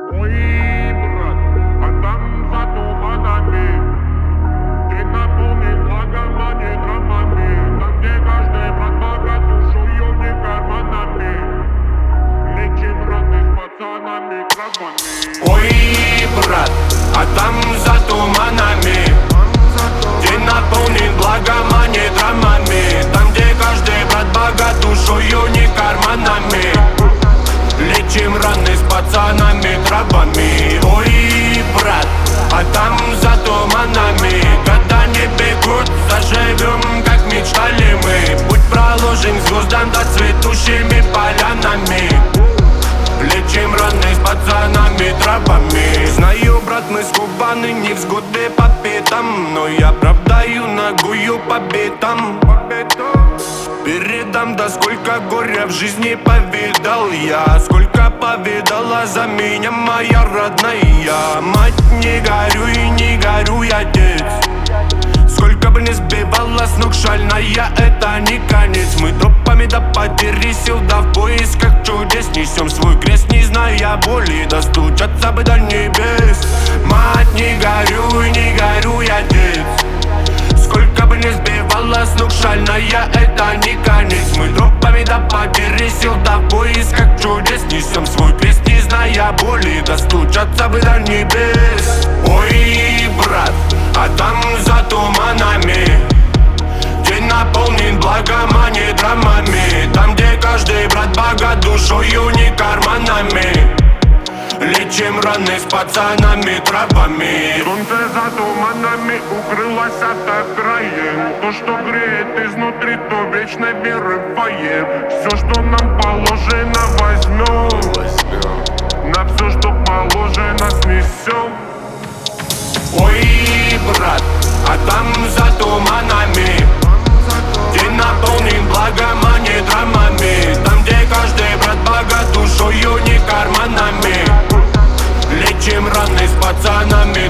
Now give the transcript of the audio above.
Ой, брат, а там за туманами ты наполнен благом, а не драмами. Там, где каждый брат богат душою, не карманами. Лечим раны с пацанами, травмами. Ой, брат, а там за туманами ты наполнен благом, а не драмами. Там, где каждый брат богат душою, не карманами. Лечим раны с пацанами, травами. Ой, брат, а там за туманами года не бегут, заживем, как мечтали мы. Путь проложен звездам да цветущими полянами. Лечим раны с пацанами, травами. Знаю, брат, мы с Кубаны не взгоды по пятам, но я оправдаю ногую по битам. Передам, да сколько горя в жизни повидал я. Сколько повидала за меня моя родная мать. Не горюй, не горюй, отец. Сколько бы не сбивала с ног шальная, это не конец. Мы тропами до потери сил, да в поисках чудес несем свой крест, не зная боли, достучаться бы до небес. Мать, не горюй, отец. Сколько бы не сбивала с ног шальная, это не конец. Мы тропами до потери сил, да в поисках чудес несем свой крест, не зная боли, достучаться бы до небес. Ой, брат, а там за туманами ты наполнен благом, а не драмами. Там, где каждый брат богат душою, не карманами. Лечим раны с пацанами, травами. Солнце за туманами укрылось от окраин. То, что греет изнутри, то вечной веры поем. Все, что нам положено, возьмем. На все, что положено, снесем. Ой, брат, а там за туманами ты наполнен благом, а не драмами. Там, где каждый брат богат душою, не карманами. Лечим раны с пацанами,